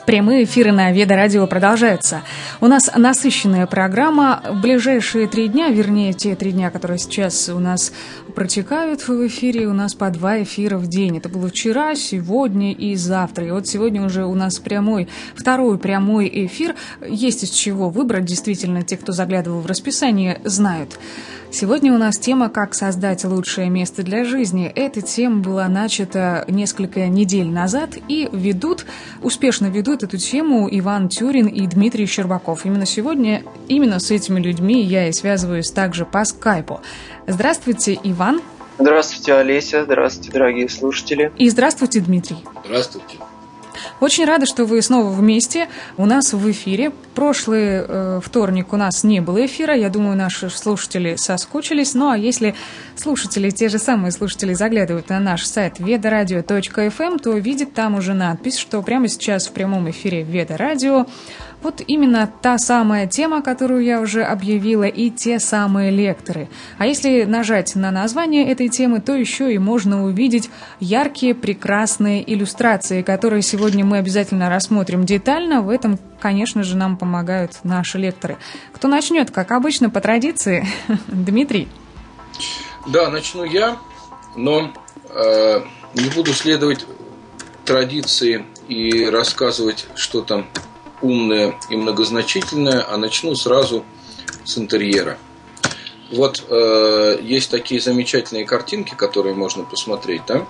Прямые эфиры на Веда Радио продолжаются. У нас насыщенная программа. В ближайшие 3 дня, вернее, те 3 дня, которые сейчас у нас протекают в эфире, у нас по 2 эфира в день. Это было вчера, сегодня и завтра. И вот сегодня уже у нас второй прямой эфир. Есть из чего выбрать. Действительно, те, кто заглядывал в расписание, знают. Сегодня у нас тема «Как создать лучшее место для жизни». Эта тема была начата несколько недель назад, и успешно ведут эту тему Иван Тюрин и Дмитрий Щербаков. Именно сегодня, с этими людьми я и связываюсь также по скайпу. Здравствуйте, Иван. Здравствуйте, Олеся. Здравствуйте, дорогие слушатели. И здравствуйте, Дмитрий. Здравствуйте. Очень рада, что вы снова вместе у нас в эфире. Прошлый вторник у нас не было эфира. Я думаю, наши слушатели соскучились. Ну, а если те же самые слушатели заглядывают на наш сайт vedaradio.fm, то видят там уже надпись, что прямо сейчас в прямом эфире Веда Радио вот именно та самая тема, которую я уже объявила, и те самые лекторы. А если нажать на название этой темы, то еще и можно увидеть яркие, прекрасные иллюстрации, которые сегодня мы обязательно рассмотрим детально. В этом, конечно же, нам помогают наши лекторы. Кто начнет, как обычно, по традиции? Дмитрий. Да, начну я, но не буду следовать традиции и рассказывать, что там умное и многозначительное, а начну сразу с интерьера. Вот есть такие замечательные картинки, которые можно посмотреть, да?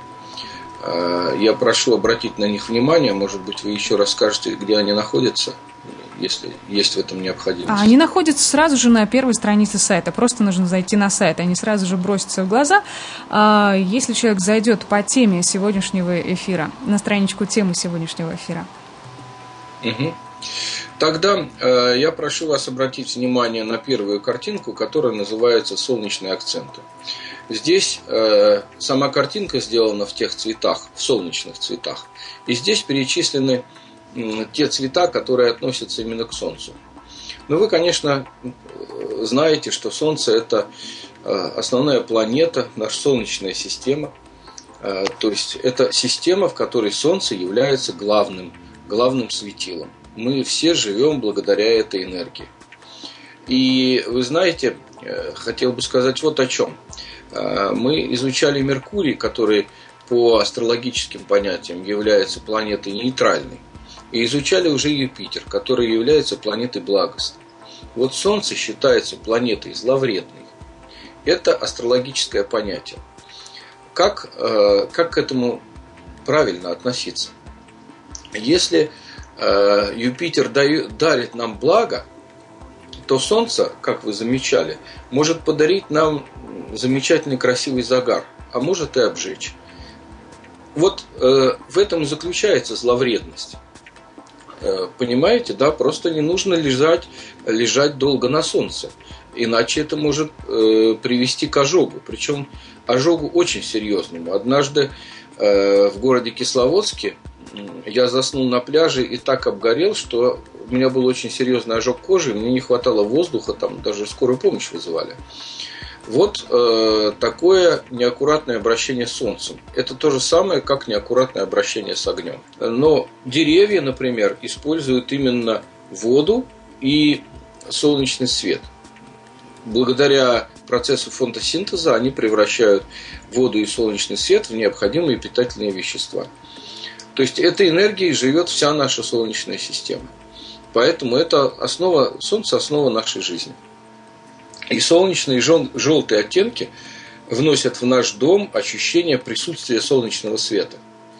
Я прошу обратить на них внимание, может быть, вы еще расскажете, где они находятся, если есть в этом необходимость. Они находятся сразу же на первой странице сайта, просто нужно зайти на сайт, они сразу же бросятся в глаза. Если человек зайдет по теме сегодняшнего эфира, на страничку темы сегодняшнего эфира. Угу. Тогда я прошу вас обратить внимание на первую картинку, которая называется «Солнечные акценты». Здесь сама картинка сделана в тех цветах, в солнечных цветах. И здесь перечислены те цвета, которые относятся именно к Солнцу. Но вы, конечно, знаете, что Солнце – это основная планета, наша Солнечная система. То есть это система, в которой Солнце является главным светилом. Мы все живем благодаря этой энергии. И вы знаете, хотел бы сказать вот о чем. Мы изучали Меркурий, который по астрологическим понятиям является планетой нейтральной. И изучали уже Юпитер, который является планетой благостной. Вот Солнце считается планетой зловредной. Это астрологическое понятие. Как к этому правильно относиться? Если Юпитер дарит нам благо, то Солнце, как вы замечали, может подарить нам замечательный красивый загар, а может и обжечь. Вот в этом и заключается зловредность. Понимаете, да? Просто не нужно лежать долго на солнце, иначе это может привести к ожогу, причем ожогу очень серьезному. Однажды в городе Кисловодске я заснул на пляже и так обгорел, что у меня был очень серьезный ожог кожи, мне не хватало воздуха, там даже скорую помощь вызывали. Вот такое неаккуратное обращение с Солнцем. Это то же самое, как неаккуратное обращение с огнем. Но деревья, например, используют именно воду и солнечный свет. Благодаря процессу фотосинтеза они превращают воду и солнечный свет в необходимые питательные вещества. То есть этой энергией живет вся наша Солнечная система. Поэтому это Солнце – основа нашей жизни. И солнечные и желтые оттенки вносят в наш дом ощущение присутствия солнечного света.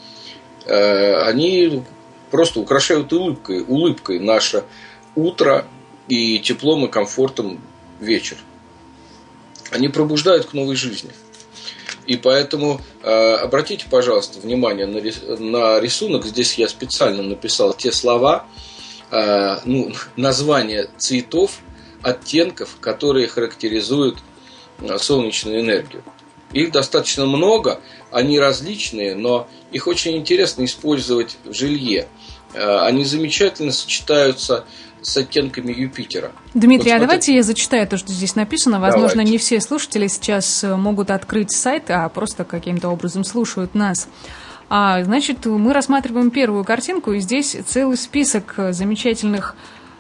Они просто украшают улыбкой наше утро и теплом и комфортом вечер. Они пробуждают к новой жизни. И поэтому обратите, пожалуйста, внимание на рисунок. Здесь я специально написал те слова, названия цветов, оттенков, которые характеризуют солнечную энергию. Их достаточно много, они различные, но их очень интересно использовать в жилье. Они замечательно сочетаются с оттенками Юпитера. Дмитрий, вот давайте я зачитаю то, что здесь написано. Возможно, не все слушатели сейчас могут открыть сайт, а просто каким-то образом слушают нас. Значит, мы рассматриваем первую картинку, и здесь целый список замечательных,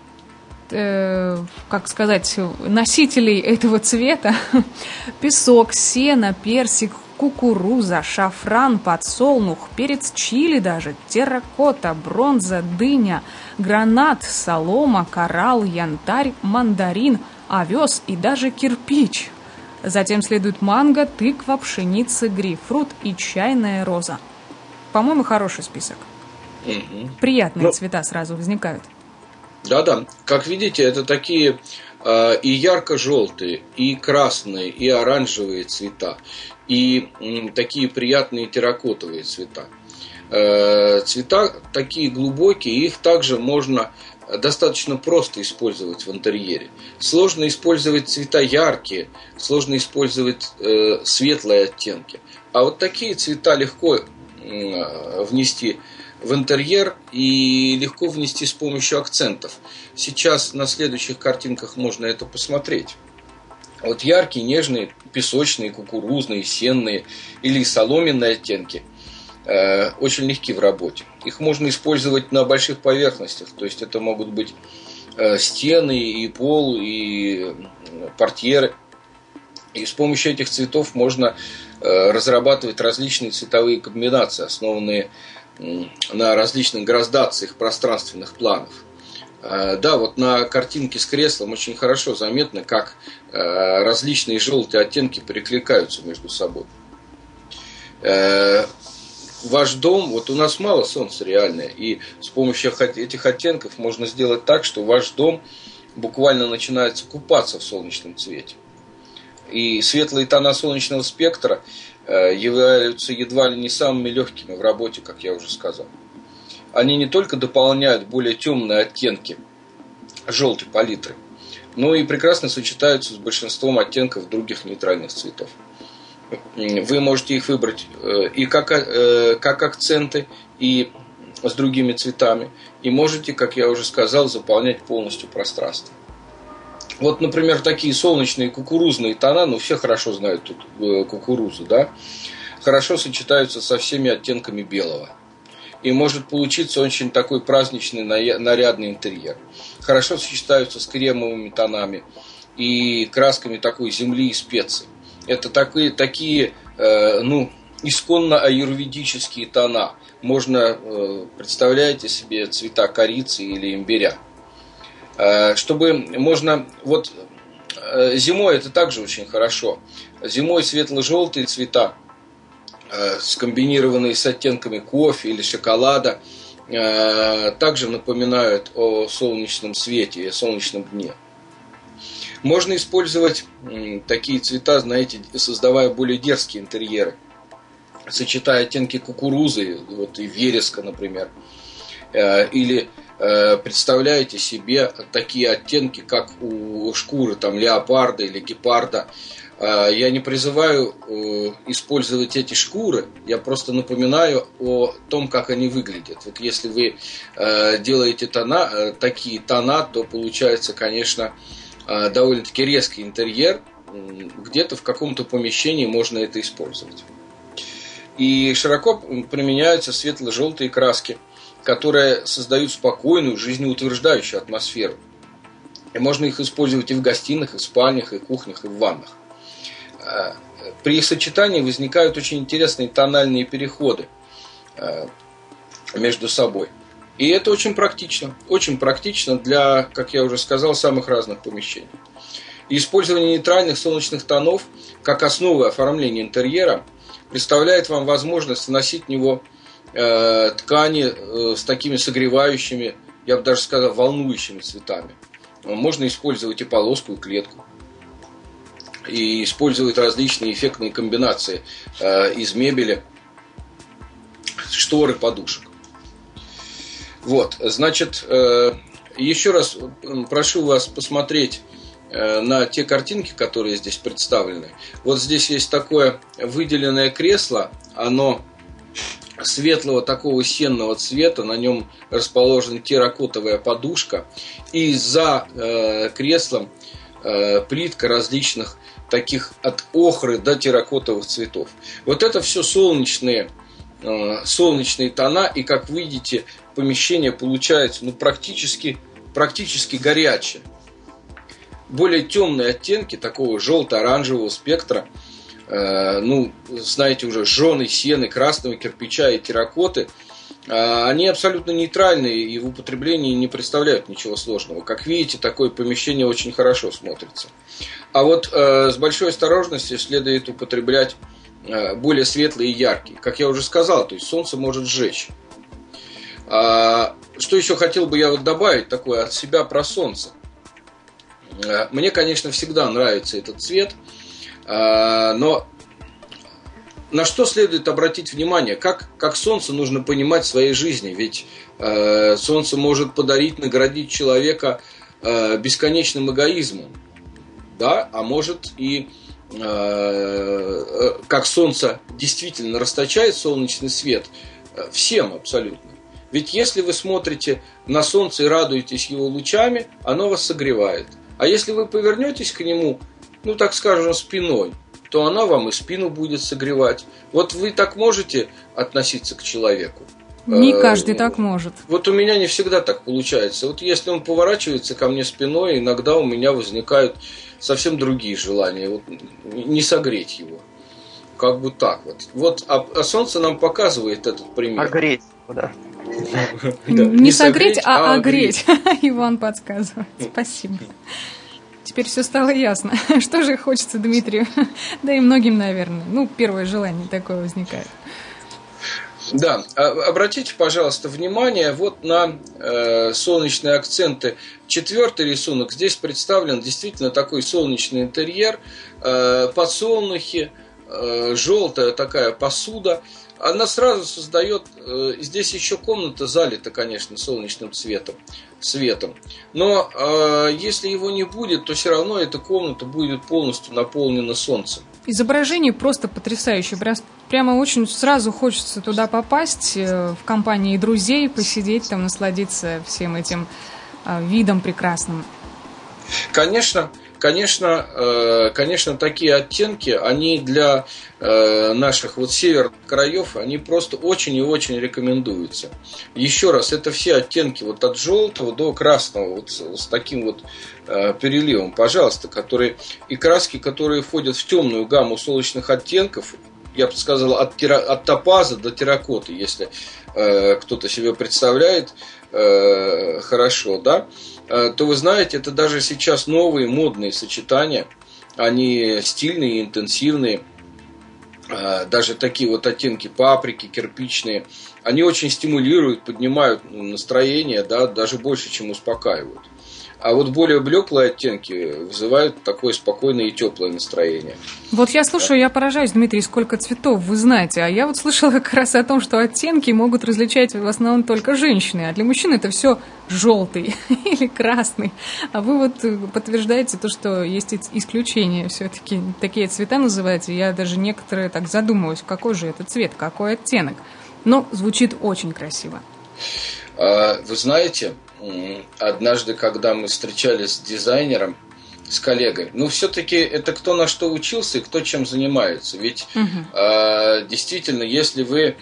носителей этого цвета. Песок, сено, персик, кукуруза, шафран, подсолнух, перец чили даже, терракота, бронза, дыня, гранат, солома, коралл, янтарь, мандарин, овес и даже кирпич. Затем следует манго, тыква, пшеница, грейпфрут и чайная роза. По-моему, хороший список. Приятные цвета сразу возникают. Да-да, как видите, это такие и ярко-желтые, и красные, и оранжевые цвета, и такие приятные терракотовые цвета. Цвета такие глубокие, их также можно достаточно просто использовать в интерьере. Сложно использовать цвета яркие, сложно использовать светлые оттенки. А вот такие цвета легко внести в интерьер и легко внести с помощью акцентов. Сейчас на следующих картинках можно это посмотреть. Вот яркие, нежные, песочные, кукурузные, сенные или соломенные оттенки очень легки в работе. Их можно использовать на больших поверхностях, то есть это могут быть стены, и пол, и портьеры. И с помощью этих цветов можно разрабатывать различные цветовые комбинации, основанные на различных градациях пространственных планов. Да, вот на картинке с креслом очень хорошо заметно, как различные желтые оттенки перекликаются между собой. Ваш дом, вот у нас мало солнца реально, и с помощью этих оттенков можно сделать так, что ваш дом буквально начинается купаться в солнечном цвете. И светлые тона солнечного спектра являются едва ли не самыми легкими в работе, как я уже сказал. Они не только дополняют более темные оттенки желтой палитры, но и прекрасно сочетаются с большинством оттенков других нейтральных цветов. Вы можете их выбрать и как акценты, и с другими цветами, и можете, как я уже сказал, заполнять полностью пространство. Вот, например, такие солнечные кукурузные тона, все хорошо знают тут кукурузу, да, хорошо сочетаются со всеми оттенками белого. И может получиться очень такой праздничный, нарядный интерьер. Хорошо сочетаются с кремовыми тонами и красками такой земли и специй. Это такие исконно аюрведические тона. Можно, представляете себе, цвета корицы или имбиря. Зимой это также очень хорошо. Зимой светло-желтые цвета, скомбинированные с оттенками кофе или шоколада, также напоминают о солнечном свете и о солнечном дне. Можно использовать такие цвета, знаете, создавая более дерзкие интерьеры, сочетая оттенки кукурузы, и вереска, например, или представляете себе такие оттенки, как у шкуры леопарда или гепарда. Я не призываю использовать эти шкуры, я просто напоминаю о том, как они выглядят. Вот если вы делаете такие тона, то получается, конечно, довольно-таки резкий интерьер. Где-то в каком-то помещении можно это использовать. И широко применяются светло-желтые краски, которые создают спокойную, жизнеутверждающую атмосферу. И можно их использовать и в гостиных, и в спальнях, и в кухнях, и в ваннах. При их сочетании возникают очень интересные тональные переходы между собой. И это очень практично для, как я уже сказал, самых разных помещений. И использование нейтральных солнечных тонов как основы оформления интерьера представляет вам возможность вносить в него ткани с такими согревающими, я бы даже сказал, волнующими цветами. Можно использовать и полоску, и клетку. И использовать различные эффектные комбинации из мебели, шторы, подушек. Значит, еще раз прошу вас посмотреть на те картинки, которые здесь представлены. Вот здесь есть такое выделенное кресло, оно светлого такого сенного цвета, на нем расположена терракотовая подушка, и за креслом плитка различных таких от охры до терракотовых цветов. Вот это все солнечные солнечные тона, и, как вы видите, помещение получается практически горячее. Более темные оттенки такого желто-оранжевого спектра, знаете, уже жженой сены, красного кирпича и терракоты, они абсолютно нейтральные и в употреблении не представляют ничего сложного. Как видите, такое помещение очень хорошо смотрится. А вот с большой осторожностью следует употреблять более светлые и яркие. Как я уже сказал, то есть солнце может сжечь. Что еще хотел бы я добавить такое от себя про солнце? Мне, конечно, всегда нравится этот цвет, но на что следует обратить внимание? Как солнце нужно понимать в своей жизни? Ведь солнце может наградить человека бесконечным эгоизмом, да? А может и как солнце действительно расточает солнечный свет всем абсолютно. Ведь если вы смотрите на солнце и радуетесь его лучами, оно вас согревает. А если вы повернетесь к нему, так скажем, спиной, то оно вам и спину будет согревать. Вот вы так можете относиться к человеку? Не каждый так может. Вот у меня не всегда так получается. Вот если он поворачивается ко мне спиной, иногда у меня возникают совсем другие желания. Не согреть его. Как бы так вот. А солнце нам показывает этот пример. Огреть, да. Не согреть, а огреть. Иван подсказывает. Спасибо. Теперь все стало ясно. Что же хочется Дмитрию? Да и многим, наверное. Первое желание такое возникает. Да, обратите, пожалуйста, внимание на солнечные акценты. 4-й рисунок. Здесь представлен действительно такой солнечный интерьер. Подсолнухи, желтая такая посуда. Она сразу создает... Здесь еще комната залита, конечно, солнечным светом. Но если его не будет, то все равно эта комната будет полностью наполнена солнцем. Изображение просто потрясающее. Прямо очень сразу хочется туда попасть, в компании друзей, посидеть, насладиться всем этим видом прекрасным. Конечно, такие оттенки, они для наших северных краев, они просто очень и очень рекомендуются. Еще раз, это все оттенки от желтого до красного, с таким переливом, пожалуйста, и краски, которые входят в темную гамму солнечных оттенков, я бы сказал, от топаза до терракоты, если кто-то себе представляет хорошо, да, то вы знаете, это даже сейчас новые модные сочетания, они стильные, интенсивные, даже такие оттенки паприки, кирпичные, они очень стимулируют, поднимают настроение, да, даже больше, чем успокаивают. А более блеклые оттенки вызывают такое спокойное и теплое настроение. Я слушаю, я поражаюсь, Дмитрий, сколько цветов вы знаете. А я слышала как раз о том, что оттенки могут различать в основном только женщины. А для мужчин это все желтый или красный. А вы подтверждаете то, что есть исключения. Все-таки такие цвета называются. Я даже некоторые так задумываюсь, какой же это цвет, какой оттенок. Но звучит очень красиво. Вы знаете, однажды, когда мы встречались с дизайнером, с коллегой, все-таки это кто на что учился и кто чем занимается. Ведь действительно, если вы,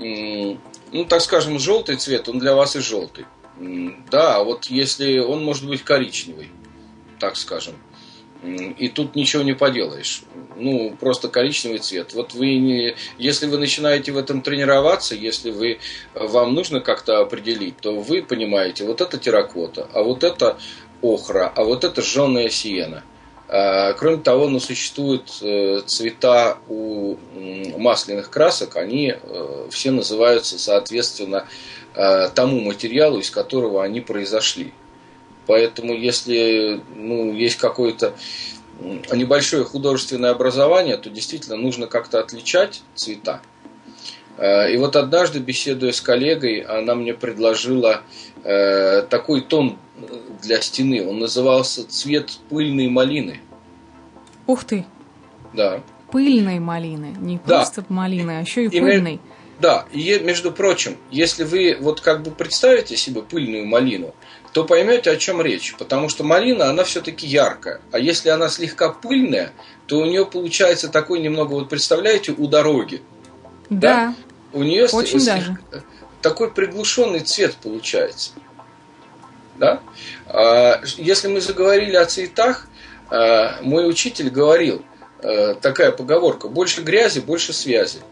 так скажем, желтый цвет, он для вас и желтый. Да, а если он может быть коричневый, так скажем, и тут ничего не поделаешь. Просто коричневый цвет. Если вы начинаете в этом тренироваться, если вам нужно как-то определить, то вы понимаете, это терракота, а это охра, а это жженая сиена. Кроме того, существуют цвета у масляных красок, они все называются соответственно тому материалу, из которого они произошли. Поэтому, если есть какое-то небольшое художественное образование, то действительно нужно как-то отличать цвета. И однажды, беседуя с коллегой, она мне предложила такой тон для стены. Он назывался цвет пыльной малины. Ух ты! Да. Пыльной малины. Не просто малины, а еще и пыльной. Да, и между прочим, если вы представите себе пыльную малину, то поймете, о чем речь. Потому что малина, она все-таки яркая. А если она слегка пыльная, то у нее получается такой немного, представляете, у дороги. Да. у нее очень даже такой приглушенный цвет получается. Да? Если мы заговорили о цветах, мой учитель говорил, такая поговорка: больше грязи, больше связи.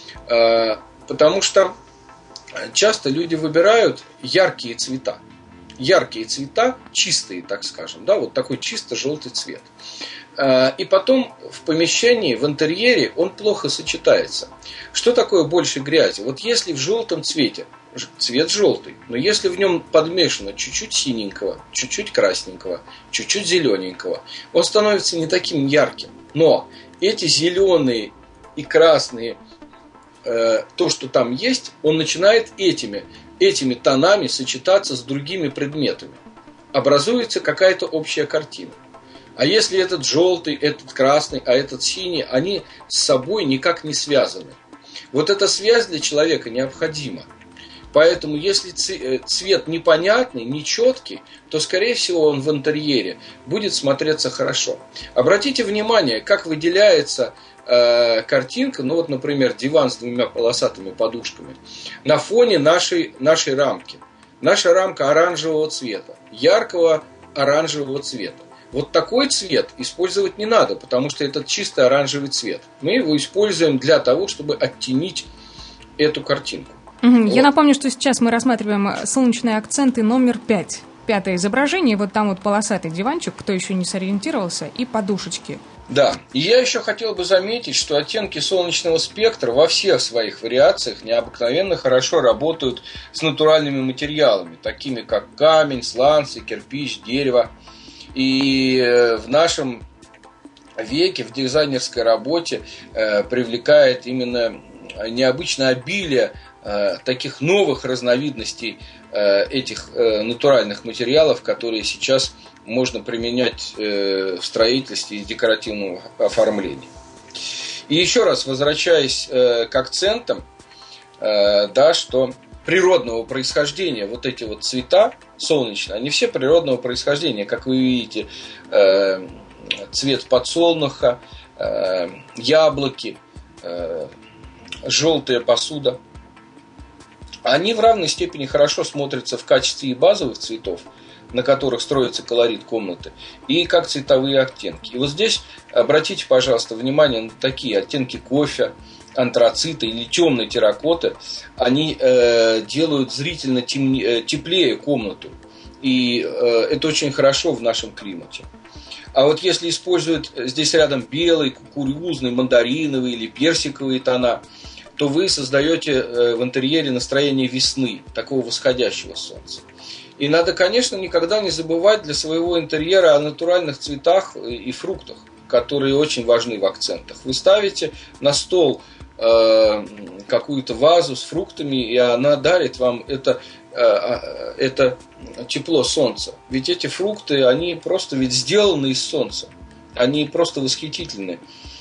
Потому что часто люди выбирают яркие цвета. Яркие цвета, чистые, так скажем, да, вот такой чисто желтый цвет. И потом в помещении, в интерьере он плохо сочетается. Что такое больше грязи? Вот если в желтом цвете, цвет желтый, но если в нем подмешано чуть-чуть синенького, чуть-чуть красненького, чуть-чуть зелененького, он становится не таким ярким. Но эти зеленые и красные, то, что там есть, он начинает этими тонами сочетаться с другими предметами. Образуется какая-то общая картина. А если этот желтый, этот красный, а этот синий, они с собой никак не связаны. Вот эта связь для человека необходима. Поэтому если цвет непонятный, нечеткий, то, скорее всего, он в интерьере будет смотреться хорошо. Обратите внимание, как выделяется картинка, ну вот, например, диван с двумя полосатыми подушками, на фоне нашей рамки. Наша рамка оранжевого цвета, яркого оранжевого цвета. Вот такой цвет использовать не надо, потому что это чисто оранжевый цвет. Мы его используем для того, чтобы оттенить эту картинку. Вот. Я напомню, что сейчас мы рассматриваем солнечные акценты номер 5. Пятое изображение, вот там вот полосатый диванчик, кто еще не сориентировался, и подушечки. Да, и я еще хотел бы заметить, что оттенки солнечного спектра во всех своих вариациях необыкновенно хорошо работают с натуральными материалами, такими как камень, сланцы, кирпич, дерево. И в нашем веке в дизайнерской работе привлекает именно необычное обилие таких новых разновидностей этих натуральных материалов, которые сейчас можно применять в строительстве и декоративном оформлении. И еще раз, возвращаясь к акцентам, да, что природного происхождения вот эти вот цвета солнечные, они все природного происхождения, как вы видите, цвет подсолнуха, яблоки, желтая посуда. Они в равной степени хорошо смотрятся в качестве и базовых цветов, на которых строится колорит комнаты, и как цветовые оттенки. И вот здесь обратите, пожалуйста, внимание на такие оттенки кофе, антрацита или темной терракоты. Они делают зрительно теплее комнату. И это очень хорошо в нашем климате. А вот если используют здесь рядом белый, кукурузный, мандариновый или персиковые тона, то вы создаете в интерьере настроение весны, такого восходящего солнца. И надо, конечно, никогда не забывать для своего интерьера о натуральных цветах и фруктах, которые очень важны в акцентах. Вы ставите на стол какую-то вазу с фруктами, и она дарит вам это тепло солнца. Ведь эти фрукты, они просто ведь сделаны из солнца. Они просто восхитительны.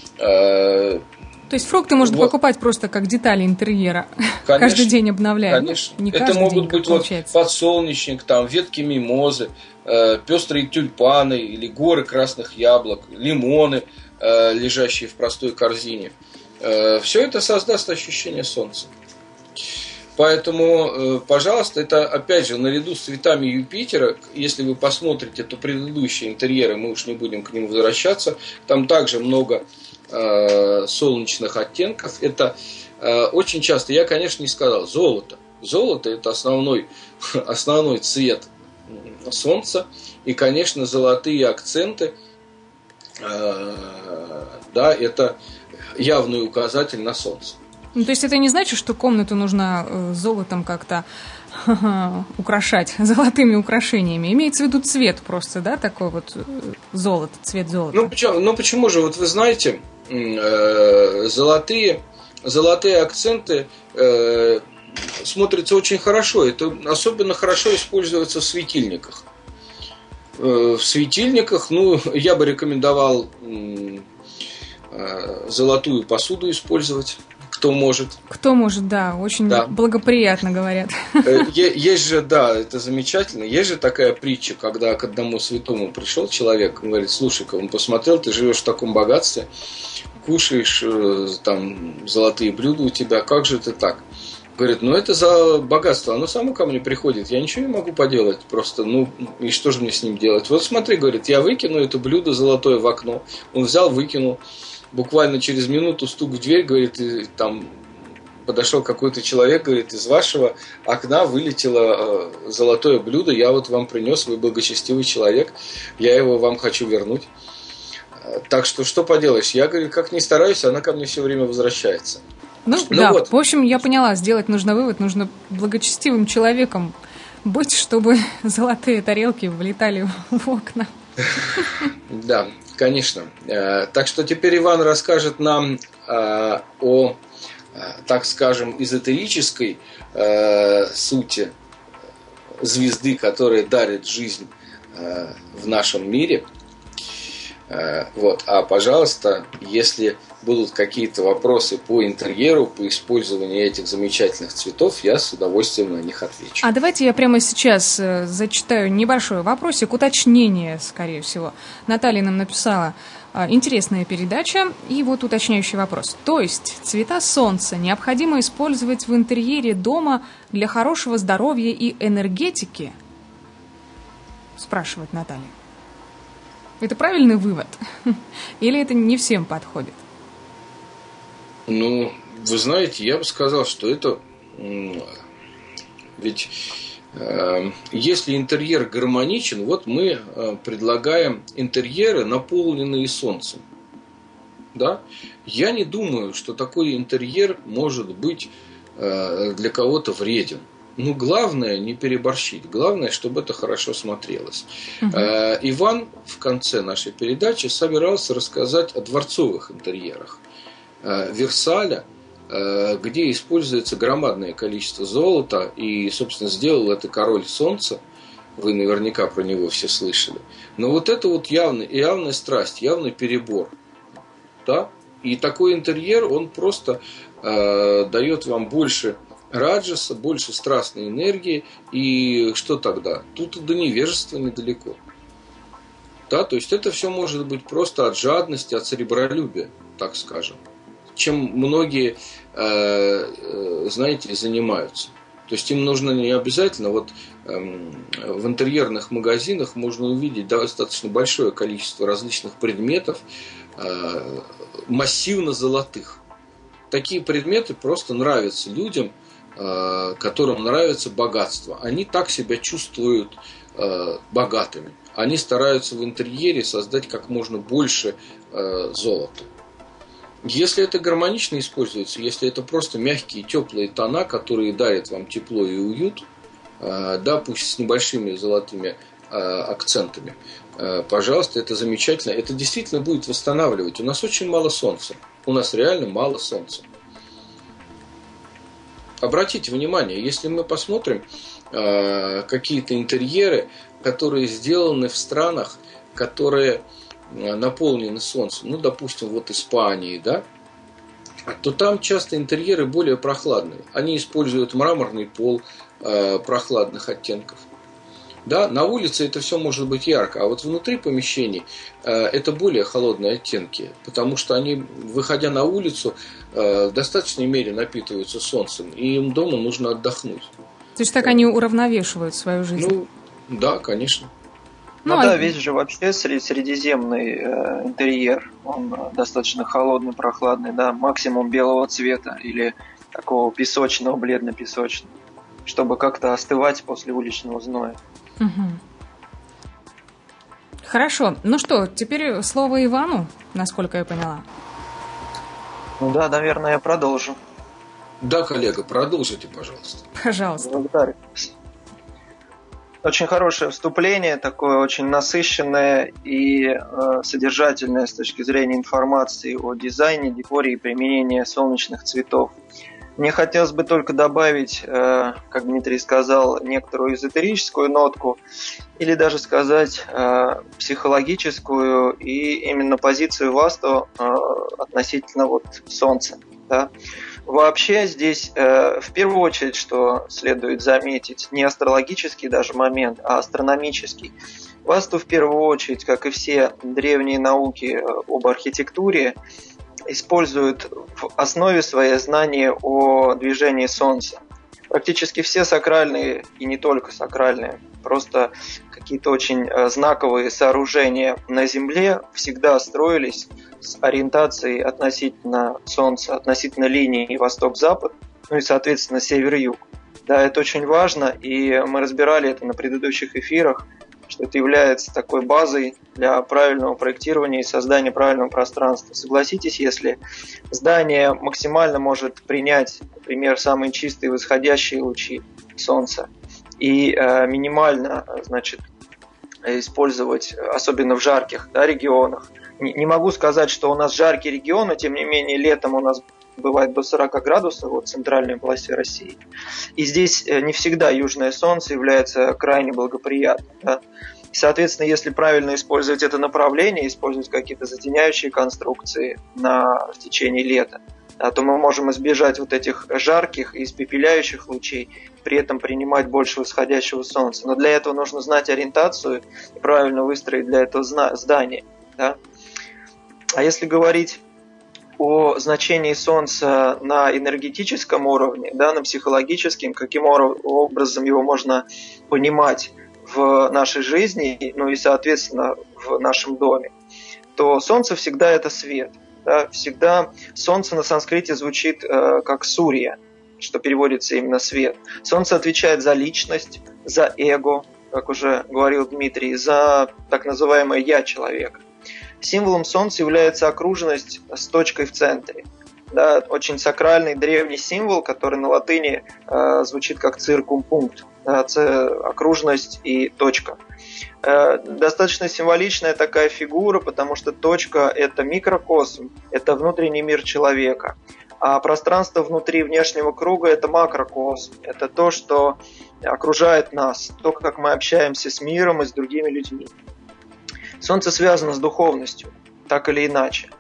То есть фрукты можно покупать просто как детали интерьера. Конечно, каждый день обновляем. Конечно. Это могут быть вот подсолнечник, там, ветки мимозы, пестрые тюльпаны или горы красных яблок, лимоны, лежащие в простой корзине. Все это создаст ощущение солнца. Поэтому, пожалуйста, это, опять же, наряду с цветами Юпитера, если вы посмотрите, то предыдущие интерьеры, мы уж не будем к ним возвращаться, там также много солнечных оттенков. Это очень часто, я, конечно, не сказал, золото. Золото – это основной цвет солнца. И, конечно, золотые акценты, да, это явный указатель на солнце. Ну, то есть это не значит, что комнату нужно золотом как-то украшать, золотыми украшениями. Имеется в виду цвет просто, да, такой вот золото, цвет золота. Ну почему же, вот вы знаете, золотые акценты смотрятся очень хорошо. Это особенно хорошо используется в светильниках. В светильниках, я бы рекомендовал золотую посуду использовать. Кто может. Кто может, да, очень благоприятно говорят. Есть же, да, это замечательно. Есть же такая притча, когда к одному святому пришел человек, он говорит: слушай-ка, он посмотрел, ты живешь в таком богатстве, кушаешь, там золотые блюда у тебя, как же ты так? Говорит: ну это за богатство, оно само ко мне приходит, я ничего не могу поделать, просто, и что же мне с ним делать? Вот смотри, говорит, я выкину это блюдо золотое в окно. Он взял, выкинул. Буквально через минуту стук в дверь, говорит, и там подошел какой-то человек, говорит: из вашего окна вылетело золотое блюдо, я вот вам принес, вы благочестивый человек, я его вам хочу вернуть. Так что поделаешь, я, говорю, как ни стараюсь, она ко мне все время возвращается. Да, вот. В общем, я поняла, сделать нужно вывод, нужно благочестивым человеком быть, чтобы золотые тарелки влетали в окна. Да, конечно. Так что теперь Иван расскажет нам о, так скажем, эзотерической сути звезды, которая дарит жизнь в нашем мире. Вот. А, пожалуйста, если будут какие-то вопросы по интерьеру, по использованию этих замечательных цветов, я с удовольствием на них отвечу. А давайте я прямо сейчас зачитаю небольшой вопросик, уточнение, скорее всего. Наталья нам написала: интересная передача, и вот уточняющий вопрос. То есть цвета солнца необходимо использовать в интерьере дома для хорошего здоровья и энергетики? Спрашивает Наталья. Это правильный вывод? Или это не всем подходит? Ну, вы знаете, я бы сказал, что это... Ведь если интерьер гармоничен, вот мы предлагаем интерьеры, наполненные солнцем. Да? Я не думаю, что такой интерьер может быть для кого-то вреден. Ну, главное не переборщить. Главное, чтобы это хорошо смотрелось. Иван в конце нашей передачи собирался рассказать о дворцовых интерьерах Версаля, где используется громадное количество золота. И, собственно, сделал это король солнца. Вы наверняка про него все слышали. Но вот это вот явная страсть, явный перебор. Да? И такой интерьер, он просто дает вам больше раджаса, больше страстной энергии, и что тогда? Тут до невежества недалеко. Да, то есть это все может быть просто от жадности, от церебролюбия, так скажем, чем многие, знаете, занимаются. То есть им нужно не обязательно, вот в интерьерных магазинах можно увидеть достаточно большое количество различных предметов, массивно золотых. Такие предметы просто нравятся людям, которым нравится богатство. Они так себя чувствуют богатыми. Они стараются в интерьере создать как можно больше золота. Если это гармонично используется, если это просто мягкие, теплые тона, которые дарят вам тепло и уют, да, пусть с небольшими золотыми акцентами, пожалуйста, это замечательно. Это действительно будет восстанавливать. У нас очень мало солнца. У нас реально мало солнца. Обратите внимание, если мы посмотрим какие-то интерьеры, которые сделаны в странах, которые наполнены солнцем, ну, допустим, вот Испании, да, то там часто интерьеры более прохладные. Они используют мраморный пол прохладных оттенков. Да, на улице это все может быть ярко, а вот внутри помещений это более холодные оттенки, потому что они, выходя на улицу, в достаточной мере напитываются солнцем, и им дома нужно отдохнуть. То есть так они уравновешивают свою жизнь? Ну, да, конечно. Да, весь же вообще средиземный интерьер, он достаточно холодный, прохладный, да, максимум белого цвета или такого песочного, бледно-песочного, чтобы как-то остывать после уличного зноя. Хорошо. Ну что, теперь слово Ивану, насколько я поняла. Ну да, наверное, я продолжу. Да, коллега, продолжите, пожалуйста. Пожалуйста. Благодарю. Очень хорошее вступление, такое очень насыщенное и содержательное с точки зрения информации о дизайне, декоре и применении солнечных цветов. Мне хотелось бы только добавить, как Дмитрий сказал, некоторую эзотерическую нотку, или даже сказать психологическую, и именно позицию Васту относительно вот Солнца. Да? Вообще здесь в первую очередь, что следует заметить, не астрологический даже момент, а астрономический. Васту в первую очередь, как и все древние науки об архитектуре, используют в основе свои знания о движении Солнца. Практически все сакральные, и не только сакральные, просто какие-то очень знаковые сооружения на Земле всегда строились с ориентацией относительно Солнца, относительно линии восток-запад, ну и, соответственно, север-юг. Да, это очень важно, и мы разбирали это на предыдущих эфирах, что это является такой базой для правильного проектирования и создания правильного пространства. Согласитесь, если здание максимально может принять, например, самые чистые восходящие лучи Солнца и минимально, значит, использовать, особенно в жарких, да, регионах. Не могу сказать, что у нас жаркий регион, но тем не менее летом у нас бывает до 40 градусов в центральной полосе России. И здесь не всегда южное солнце является крайне благоприятным. Да? И, соответственно, если правильно использовать это направление, использовать какие-то затеняющие конструкции в течение лета, да, то мы можем избежать вот этих жарких и испепеляющих лучей, при этом принимать больше восходящего солнца. Но для этого нужно знать ориентацию и правильно выстроить для этого здание. Да? А если говорить о значении Солнца на энергетическом уровне, да, на психологическом, каким образом его можно понимать в нашей жизни, ну и, соответственно, в нашем доме, то Солнце всегда это свет. Да, всегда Солнце на санскрите звучит как сурья, что переводится именно свет. Солнце отвечает за личность, за эго, как уже говорил Дмитрий, за так называемое «я» человека. Символом Солнца является окруженность с точкой в центре. Да, очень сакральный древний символ, который на латыни звучит как циркумпункт, да, окружность и точка. Достаточно символичная такая фигура, потому что точка – это микрокосм, это внутренний мир человека, а пространство внутри внешнего круга – это макрокосм, это то, что окружает нас, то, как мы общаемся с миром и с другими людьми. Солнце связано с духовностью, так или иначе.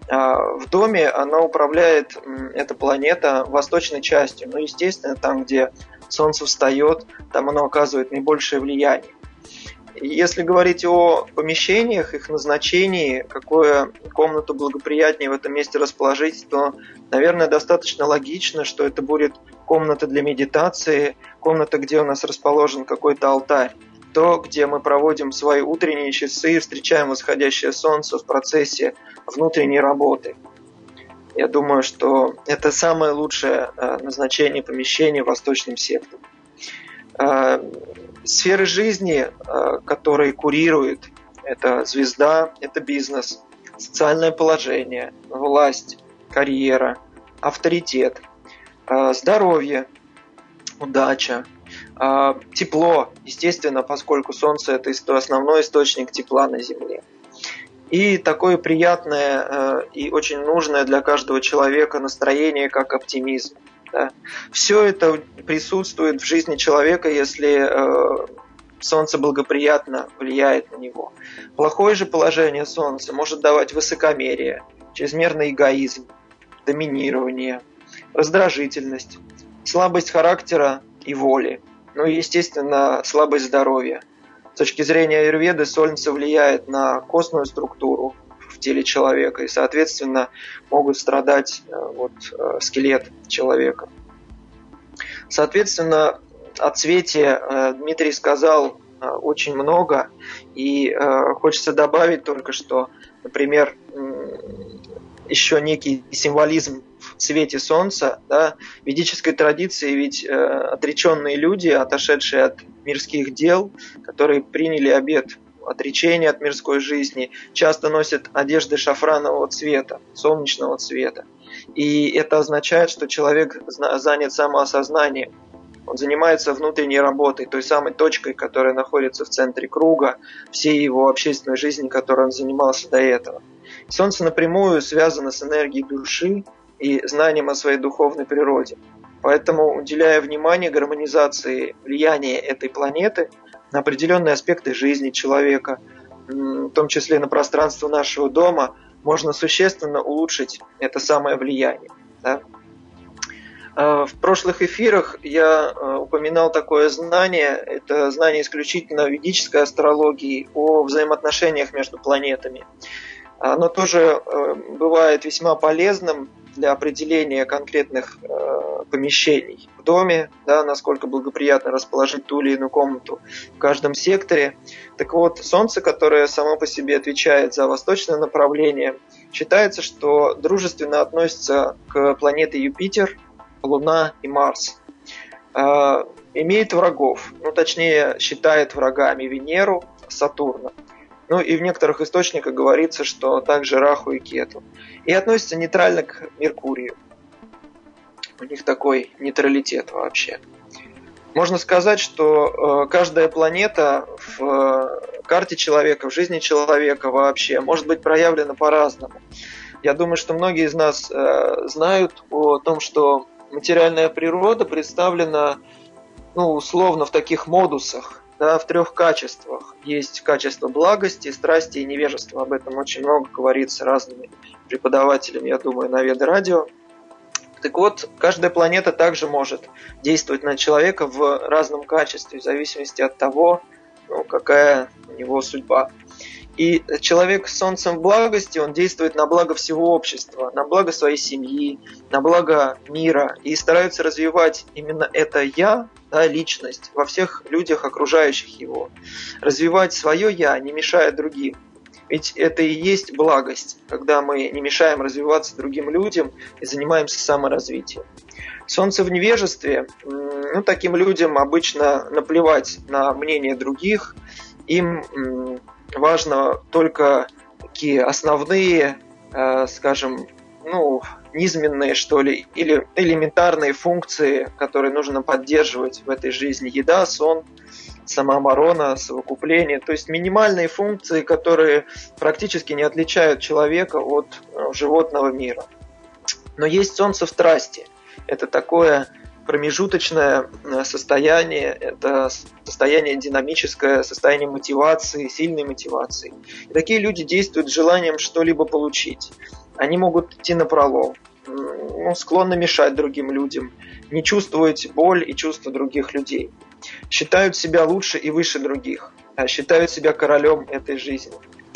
В доме она управляет, эта планета, восточной частью. Ну, естественно, там, где Солнце встает, там оно оказывает наибольшее влияние. Если говорить о помещениях, их назначении, какую комнату благоприятнее в этом месте расположить, то, наверное, достаточно логично, что это будет комната для медитации, комната, где у нас расположен какой-то алтарь. То, где мы проводим свои утренние часы, встречаем восходящее солнце в процессе внутренней работы. Я думаю, что это самое лучшее назначение помещения в восточном секторе. Сферы жизни, которые курирует, это звезда, это бизнес, социальное положение, власть, карьера, авторитет, здоровье, удача, тепло, естественно, поскольку Солнце – это основной источник тепла на Земле. И такое приятное и очень нужное для каждого человека настроение, как оптимизм. Да. Все это присутствует в жизни человека, если Солнце благоприятно влияет на него. Плохое же положение Солнца может давать высокомерие, чрезмерный эгоизм, доминирование, раздражительность, слабость характера и воли, ну и, естественно, слабость здоровья. С точки зрения аюрведы Солнце влияет на костную структуру в теле человека, и, соответственно, могут страдать скелет человека. Соответственно, о цвете Дмитрий сказал очень много, и хочется добавить только, что, например, еще некий символизм в цвете солнца. Да? В ведической традиции ведь отреченные люди, отошедшие от мирских дел, которые приняли обет отречения от мирской жизни, часто носят одежды шафранового цвета, солнечного цвета. И это означает, что человек занят самоосознанием. Он занимается внутренней работой, той самой точкой, которая находится в центре круга всей его общественной жизни, которой он занимался до этого. Солнце напрямую связано с энергией души и знанием о своей духовной природе. Поэтому, уделяя внимание гармонизации влияния этой планеты на определенные аспекты жизни человека, в том числе на пространство нашего дома, можно существенно улучшить это самое влияние. Да? В прошлых эфирах я упоминал такое знание, это знание исключительно ведической астрологии о взаимоотношениях между планетами. Оно тоже бывает весьма полезным для определения конкретных помещений в доме, да, насколько благоприятно расположить ту или иную комнату в каждом секторе. Так вот, Солнце, которое само по себе отвечает за восточное направление, считается, что дружественно относится к планете Юпитер, Луна и Марс. Имеет врагов, точнее считает врагами Венеру, Сатурна. И в некоторых источниках говорится, что также Раху и Кету. И относится нейтрально к Меркурию. У них такой нейтралитет вообще. Можно сказать, что каждая планета в карте человека, в жизни человека вообще может быть проявлена по-разному. Я думаю, что многие из нас знают о том, что материальная природа представлена, условно, в таких модусах, да, в 3 качествах. Есть качество благости, страсти и невежества. Об этом очень много говорится разными преподавателями, я думаю, на Веда-радио. Так вот, каждая планета также может действовать на человека в разном качестве, в зависимости от того, какая у него судьба. И человек с Солнцем в благости, он действует на благо всего общества, на благо своей семьи, на благо мира. И старается развивать именно это «я», да, личность, во всех людях, окружающих его. Развивать свое «я», не мешая другим. Ведь это и есть благость, когда мы не мешаем развиваться другим людям и занимаемся саморазвитием. Солнце в невежестве, таким людям обычно наплевать на мнение других, им важно только такие основные, скажем, низменные, что ли, или элементарные функции, которые нужно поддерживать в этой жизни. Еда, сон, самооборона, совокупление. То есть минимальные функции, которые практически не отличают человека от животного мира. Но есть Солнце в страсти. Это такое промежуточное состояние, это состояние динамическое, состояние мотивации, сильной мотивации. И такие люди действуют с желанием что-либо получить. Они могут идти напролом, склонны мешать другим людям, не чувствовать боль и чувства других людей. Считают себя лучше и выше других, считают себя королем этой жизни.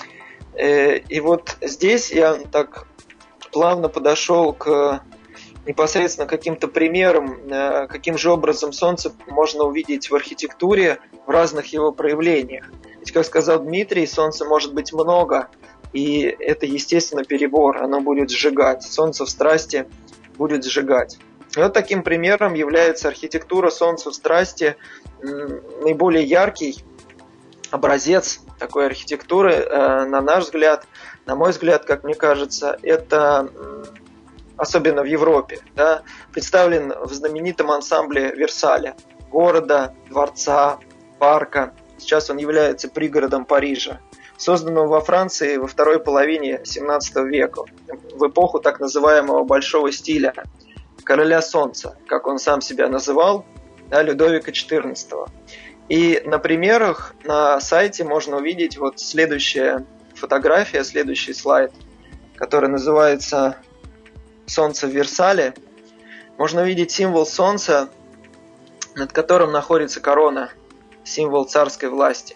И вот здесь я так плавно подошел к непосредственно каким-то примером, каким же образом Солнце можно увидеть в архитектуре в разных его проявлениях. Ведь, как сказал Дмитрий, Солнца может быть много, и это, естественно, перебор, оно будет сжигать. Солнце в страсти будет сжигать. И вот таким примером является архитектура Солнца в страсти. Наиболее яркий образец такой архитектуры, на наш взгляд, на мой взгляд, как мне кажется, это особенно в Европе, да, представлен в знаменитом ансамбле Версаля, города, дворца, парка. Сейчас он является пригородом Парижа, созданного во Франции во второй половине 17 века, в эпоху так называемого Большого стиля, короля солнца, как он сам себя называл, да, Людовика XIV. И на примерах на сайте можно увидеть вот следующая фотография, следующий слайд, который называется «Солнце в Версале». Можно увидеть символ солнца, над которым находится корона, символ царской власти.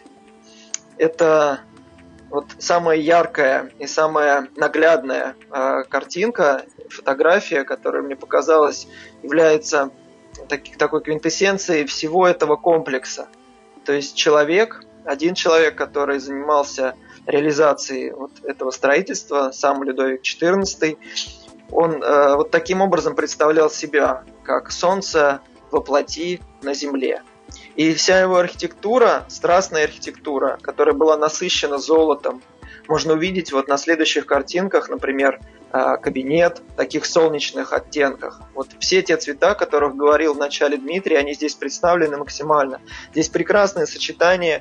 Это вот самая яркая и самая наглядная картинка, фотография, которая мне показалась, является такой квинтэссенцией всего этого комплекса. То есть один человек, который занимался реализацией вот этого строительства, сам Людовик XIV, он вот таким образом представлял себя, как солнце во плоти на земле. И вся его архитектура, страстная архитектура, которая была насыщена золотом, можно увидеть вот на следующих картинках, например, кабинет в таких солнечных оттенках. Вот все те цвета, о которых говорил в начале Дмитрий, они здесь представлены максимально. Здесь прекрасное сочетание,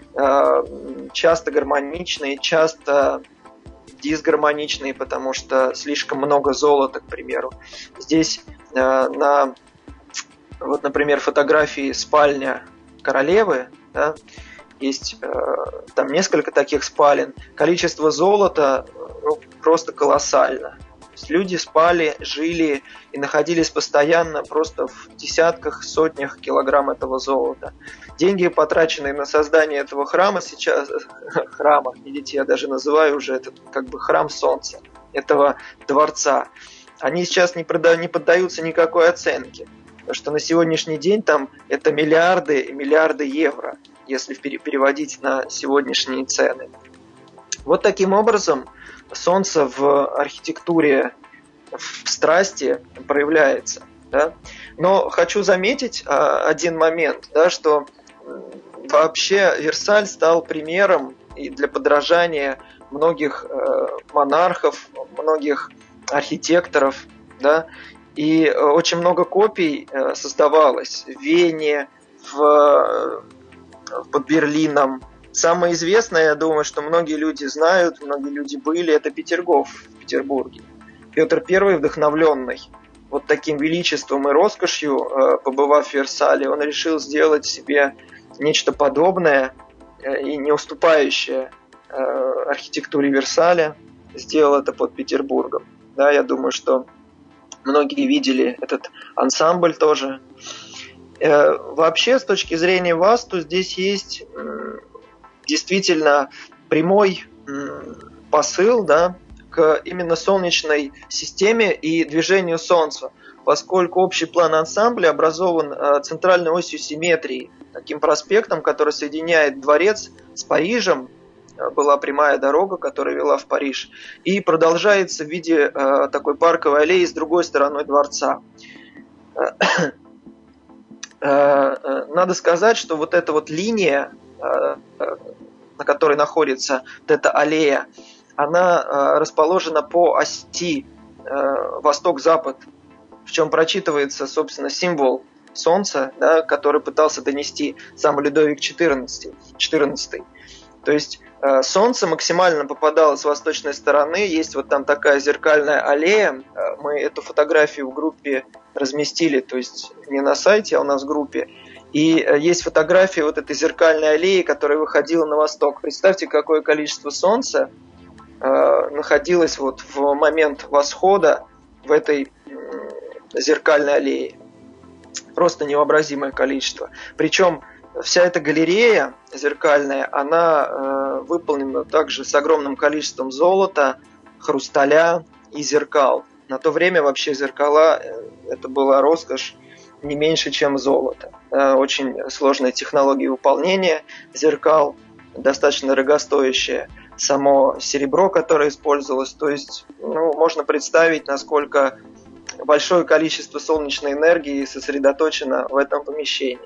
часто гармоничные, часто дисгармоничные, потому что слишком много золота, к примеру. Здесь вот, например, фотографии спальня королевы, да, есть там несколько таких спален. Количество золота просто колоссально. Люди спали, жили и находились постоянно просто в десятках, сотнях килограмм этого золота. Деньги, потраченные на создание этого храма сейчас, храма, видите, я даже называю уже этот как бы храм солнца, этого дворца, они сейчас не поддаются никакой оценке. Потому что на сегодняшний день там это миллиарды и миллиарды евро, если переводить на сегодняшние цены. Вот таким образом солнце в архитектуре, в страсти проявляется. Да? Но хочу заметить один момент, да, что вообще Версаль стал примером и для подражания многих монархов, многих архитекторов, да, и очень много копий создавалось в Вене, под Берлином. Самое известное, я думаю, что многие люди знают, многие люди были, это Петергоф в Петербурге. Петр I, вдохновленный вот таким величеством и роскошью, побывав в Версале, он решил сделать себе нечто подобное и не уступающее архитектуре Версаля. Сделал это под Петербургом. Да, я думаю, что многие видели этот ансамбль тоже. Вообще, с точки зрения васту, здесь есть действительно прямой посыл, да, к именно солнечной системе и движению Солнца, поскольку общий план ансамбля образован центральной осью симметрии, таким проспектом, который соединяет дворец с Парижем. Была прямая дорога, которая вела в Париж, и продолжается в виде такой парковой аллеи с другой стороной дворца. Надо сказать, что вот эта вот линия, на которой находится вот эта аллея, она расположена по оси восток-запад, в чем прочитывается, собственно, символ Солнца, да, который пытался донести сам Людовик XIV. То есть Солнце максимально попадало с восточной стороны. Есть вот там такая зеркальная аллея. Мы эту фотографию в группе разместили, то есть не на сайте, а у нас в группе. И есть фотография вот этой зеркальной аллеи, которая выходила на восток. Представьте, какое количество Солнца находилось вот в момент восхода в этой зеркальной аллее. Просто невообразимое количество. Причем вся эта галерея зеркальная, она выполнена также с огромным количеством золота, хрусталя и зеркал. На то время вообще зеркала это была роскошь не меньше, чем золото. Очень сложная технология выполнения зеркал, достаточно дорогостоящее само серебро, которое использовалось. То есть можно представить, насколько большое количество солнечной энергии сосредоточено в этом помещении.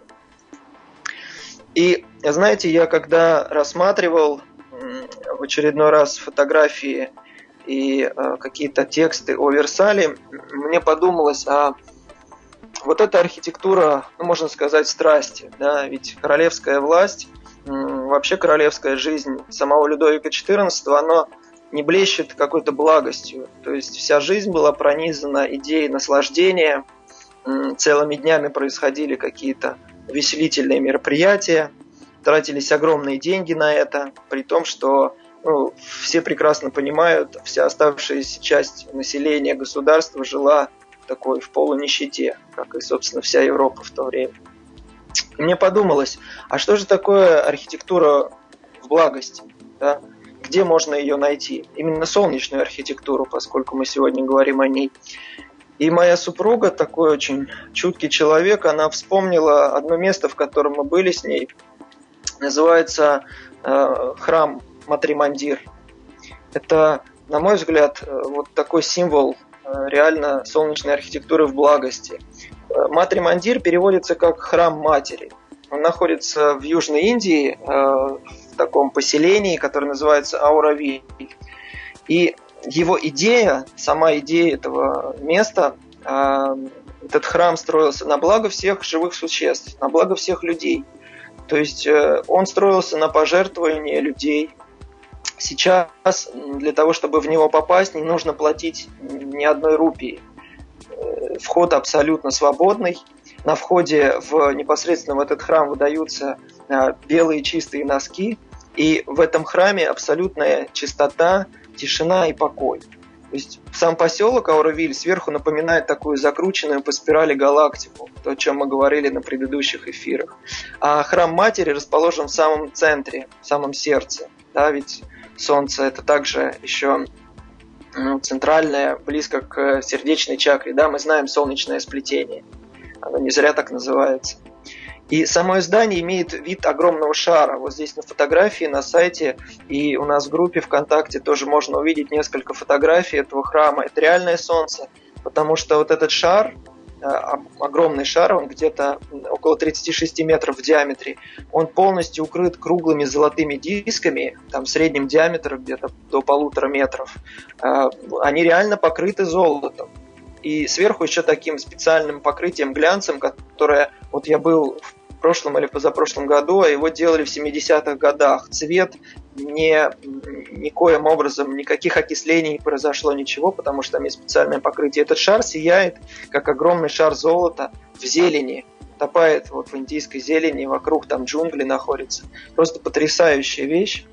И, знаете, я когда рассматривал в очередной раз фотографии и какие-то тексты о Версале, мне подумалось, вот эта архитектура, можно сказать, страсти, да, ведь королевская власть, вообще королевская жизнь самого Людовика XIV, она не блещет какой-то благостью. То есть вся жизнь была пронизана идеей наслаждения, целыми днями происходили какие-то увеселительные мероприятия, тратились огромные деньги на это, при том, что все прекрасно понимают, вся оставшаяся часть населения государства жила такой в полунищете, как и, собственно, вся Европа в то время. И мне подумалось, а что же такое архитектура в благости? Да? Где можно ее найти? Именно солнечную архитектуру, поскольку мы сегодня говорим о ней. И моя супруга, такой очень чуткий человек, она вспомнила одно место, в котором мы были с ней. Называется храм Матри-Мандир. Это, на мой взгляд, вот такой символ реально солнечной архитектуры в благости. Матри-Мандир переводится как храм матери. Он находится в Южной Индии, в таком поселении, которое называется Ауравиль. И его идея, сама идея этого места, этот храм строился на благо всех живых существ, на благо всех людей. То есть он строился на пожертвования людей. Сейчас для того, чтобы в него попасть, не нужно платить ни одной рупии. Вход абсолютно свободный. На входе непосредственно в этот храм выдаются белые чистые носки. И в этом храме абсолютная чистота, тишина и покой. То То есть сам поселок Ауровиль сверху напоминает такую закрученную по спирали галактику, то, о чем мы говорили на предыдущих эфирах. А храм Матери расположен в самом центре, в самом сердце. Да, ведь Солнце это также еще центральное, близко к сердечной чакре. Да, мы знаем солнечное сплетение. Оно не зря так называется. И само здание имеет вид огромного шара. Вот здесь на фотографии на сайте и у нас в группе ВКонтакте тоже можно увидеть несколько фотографий этого храма. Это реальное Солнце, потому что вот этот шар, огромный шар, он где-то около 36 метров в диаметре, он полностью укрыт круглыми золотыми дисками, там средним диаметром где-то до 1,5 метров. Они реально покрыты золотом. И сверху еще таким специальным покрытием глянцем, которое, вот я был в прошлом или позапрошлом году, а его делали в 70-х годах. Цвет никоим образом, никаких окислений не произошло, ничего, потому что там есть специальное покрытие. Этот шар сияет, как огромный шар золота в зелени, утопает вот в индийской зелени, вокруг там джунгли находятся. Просто потрясающая вещь.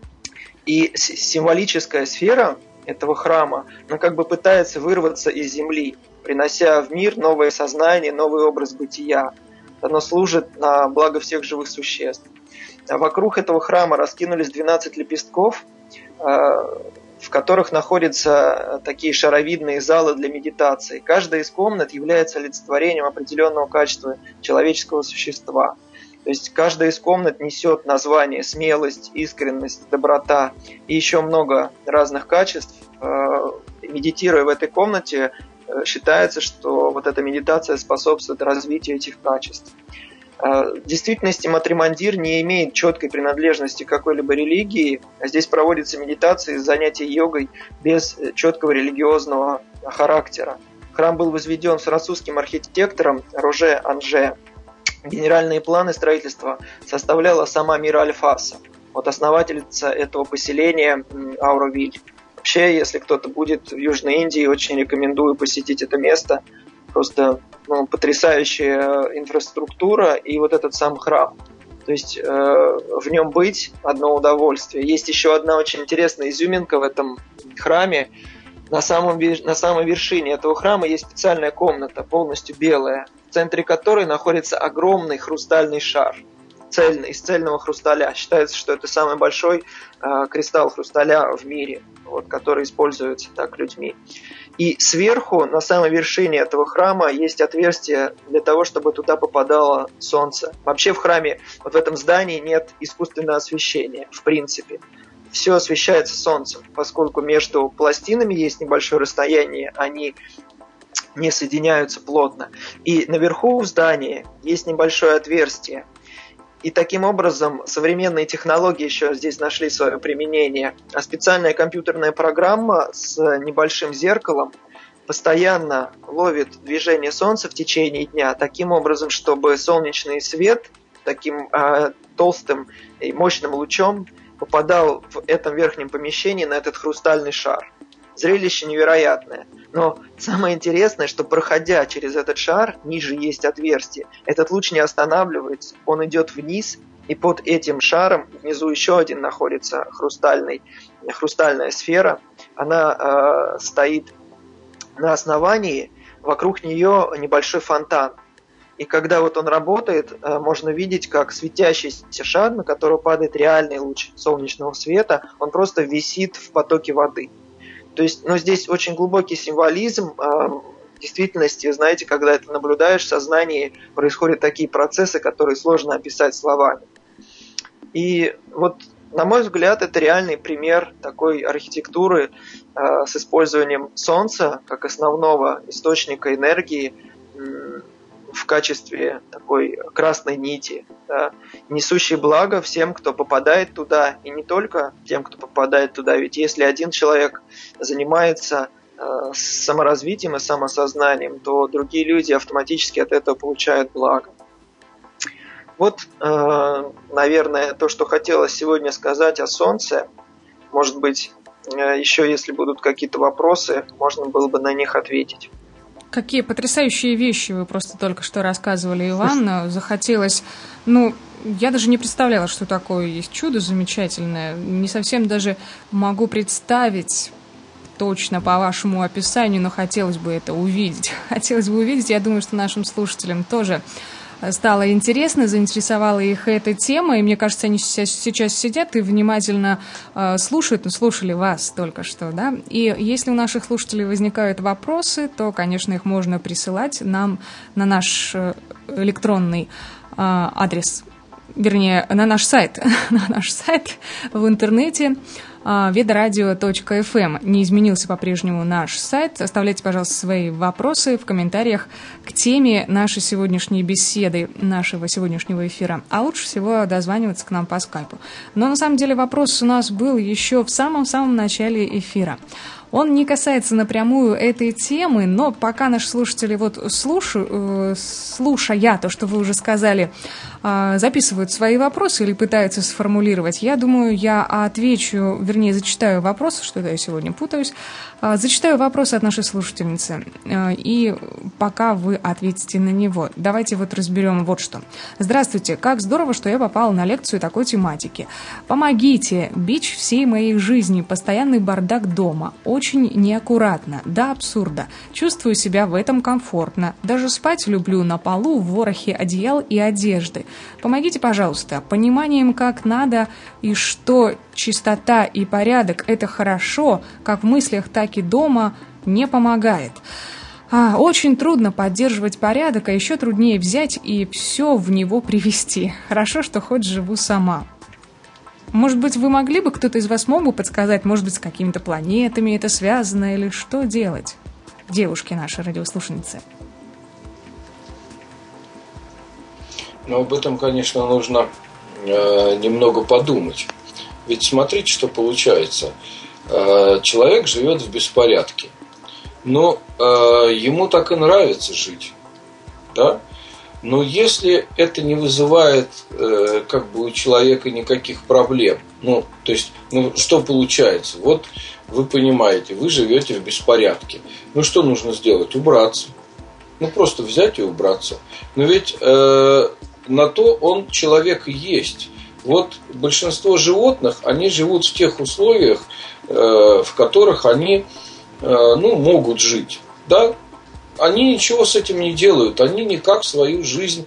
И символическая сфера этого храма, она как бы пытается вырваться из земли, принося в мир новое сознание, новый образ бытия. Оно служит на благо всех живых существ. А вокруг этого храма раскинулись 12 лепестков, в которых находятся такие шаровидные залы для медитации. Каждая из комнат является олицетворением определенного качества человеческого существа. То есть каждая из комнат несет название смелость, искренность, доброта и еще много разных качеств. Медитируя в этой комнате, считается, что вот эта медитация способствует развитию этих качеств. В действительности Матримандир не имеет четкой принадлежности к какой-либо религии. Здесь проводятся медитации, занятия йогой без четкого религиозного характера. Храм был возведен французским архитектором Роже Анже. Генеральные планы строительства составляла сама Мира Аль-Фаса, вот основательница этого поселения Ауровиль. Вообще, если кто-то будет в Южной Индии, очень рекомендую посетить это место. Просто потрясающая инфраструктура и вот этот сам храм. То есть в нем быть одно удовольствие. Есть еще одна очень интересная изюминка в этом храме. На самой вершине этого храма есть специальная комната, полностью белая, в центре которой находится огромный хрустальный шар, цельный, из цельного хрусталя. Считается, что это самый большой кристалл хрусталя в мире, вот, который используется так людьми. И сверху, на самой вершине этого храма, есть отверстие для того, чтобы туда попадало солнце. Вообще в храме, вот в этом здании нет искусственного освещения, в принципе. Все освещается солнцем, поскольку между пластинами есть небольшое расстояние, они не соединяются плотно. И наверху в здании есть небольшое отверстие. И таким образом современные технологии еще здесь нашли свое применение. А специальная компьютерная программа с небольшим зеркалом постоянно ловит движение Солнца в течение дня таким образом, чтобы солнечный свет таким толстым и мощным лучом попадал в этом верхнем помещении на этот хрустальный шар. Зрелище невероятное. Но самое интересное, что проходя через этот шар, ниже есть отверстие. Этот луч не останавливается, он идет вниз, и под этим шаром внизу еще один находится хрустальная сфера. Она стоит на основании, вокруг нее небольшой фонтан. И когда вот он работает, можно видеть, как светящийся шар, на который падает реальный луч солнечного света, он просто висит в потоке воды. То есть, здесь очень глубокий символизм. В действительности, знаете, когда это наблюдаешь в сознании, происходят такие процессы, которые сложно описать словами. И вот, на мой взгляд, это реальный пример такой архитектуры с использованием Солнца как основного источника энергии в качестве такой красной нити, да, несущей благо всем, кто попадает туда, и не только тем, кто попадает туда. Ведь если один человек занимается саморазвитием и самосознанием, то другие люди автоматически от этого получают благо. Вот, наверное, то, что хотелось сегодня сказать о Солнце. Может быть, еще если будут какие-то вопросы, можно было бы на них ответить. Какие потрясающие вещи вы просто только что рассказывали, Иван. Захотелось, я даже не представляла, что такое есть чудо замечательное. Не совсем даже могу представить, точно по вашему описанию, но хотелось бы это увидеть. Я думаю, что нашим слушателям тоже стало интересно, заинтересовала их эта тема, и мне кажется, они сейчас сидят и внимательно слушают, слушали вас только что, да, и если у наших слушателей возникают вопросы, то, конечно, их можно присылать нам на наш электронный адрес, вернее, на наш сайт в интернете vedradio.fm. Не изменился по-прежнему наш сайт. Оставляйте, пожалуйста, свои вопросы в комментариях к теме нашей сегодняшней беседы, нашего сегодняшнего эфира. А лучше всего дозваниваться к нам по скайпу. Но на самом деле вопрос у нас был еще в самом-самом начале эфира. Он не касается напрямую этой темы, но пока наши слушатели слушая то, что вы уже сказали, записывают свои вопросы или пытаются сформулировать, я думаю, я отвечу, вернее, зачитаю вопросы, что-то я сегодня путаюсь, зачитаю вопросы от нашей слушательницы, и пока вы ответите на него. Давайте вот разберем вот что. Здравствуйте, как здорово, что я попала на лекцию такой тематики. Помогите, бич всей моей жизни, постоянный бардак дома, очень неаккуратно, до абсурда. Чувствую себя в этом комфортно. Даже спать люблю на полу в ворохе одеял и одежды. Помогите, пожалуйста, пониманием, как надо и что чистота и порядок – это хорошо, как в мыслях, так и дома, не помогает. Очень трудно поддерживать порядок, а еще труднее взять и все в него привести. Хорошо, что хоть живу сама. Может быть, вы могли бы, кто-то из вас мог бы подсказать, может быть, с какими-то планетами это связано, или что делать? Девушки наши радиослушницы. Но об этом, конечно, нужно немного подумать. Ведь смотрите, что получается. Человек живет в беспорядке. Но ему так и нравится жить. Да? Но если это не вызывает у человека никаких проблем, что получается? Вот вы понимаете, вы живете в беспорядке. Что нужно сделать? Убраться. Просто взять и убраться. Но ведь на то человек и есть. Вот большинство животных, они живут в тех условиях, в которых они могут жить. Да? Они ничего с этим не делают, они никак свою жизнь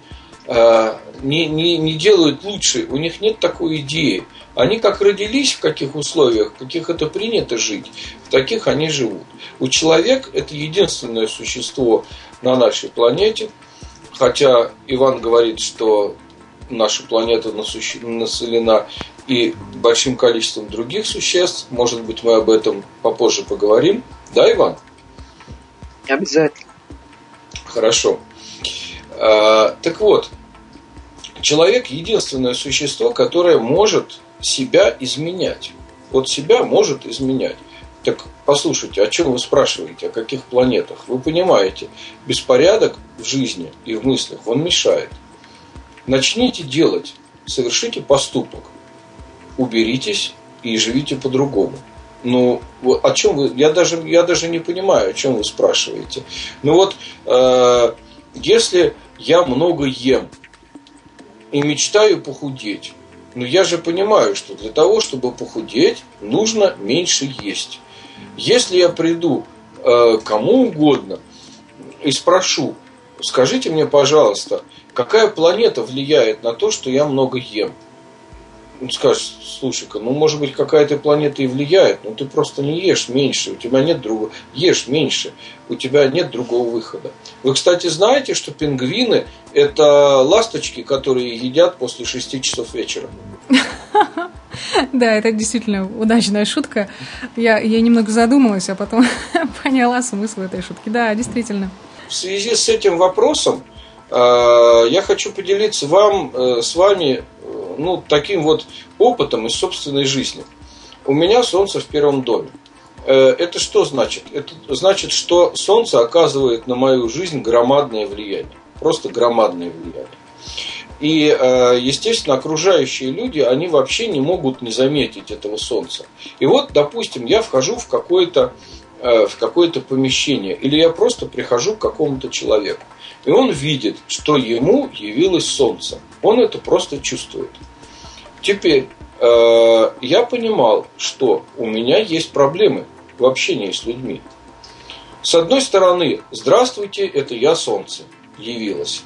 не делают лучше, у них нет такой идеи. Они как родились в каких условиях, в каких это принято жить, в таких они живут. У человека это единственное существо на нашей планете, хотя Иван говорит, что наша планета населена и большим количеством других существ. Может быть, мы об этом попозже поговорим. Да, Иван? Обязательно. Хорошо. Так вот, человек единственное существо, которое может себя изменять. Вот себя может изменять. Так послушайте, о чем вы спрашиваете, о каких планетах? Вы понимаете, беспорядок в жизни и в мыслях, он мешает. Начните делать, совершите поступок, уберитесь и живите по-другому. О чем вы? Я даже не понимаю, о чем вы спрашиваете. Если я много ем и мечтаю похудеть, я же понимаю, что для того, чтобы похудеть, нужно меньше есть. Если я приду кому угодно и спрошу, скажите мне, пожалуйста, какая планета влияет на то, что я много ем? Он скажет, слушай-ка, может быть, какая-то планета и влияет, но ты просто не ешь меньше, у тебя нет другого, ешь меньше, у тебя нет другого выхода. Вы, кстати, знаете, что пингвины – это ласточки, которые едят после 6 часов вечера? Да, это действительно удачная шутка. Я немного задумалась, а потом поняла смысл этой шутки. Да, действительно. В связи с этим вопросом я хочу поделиться с вами таким вот опытом из собственной жизни. У меня Солнце в первом доме. Это что значит? Это значит, что Солнце оказывает на мою жизнь громадное влияние. Просто громадное влияние. И, естественно, окружающие люди, они вообще не могут не заметить этого Солнца. И вот, допустим, я вхожу в какое-то помещение, или я просто прихожу к какому-то человеку, и он видит, что ему явилось Солнце. Он это просто чувствует. Теперь я понимал, что у меня есть проблемы. в общении с людьми. С одной стороны, здравствуйте, это я, солнце, явилось.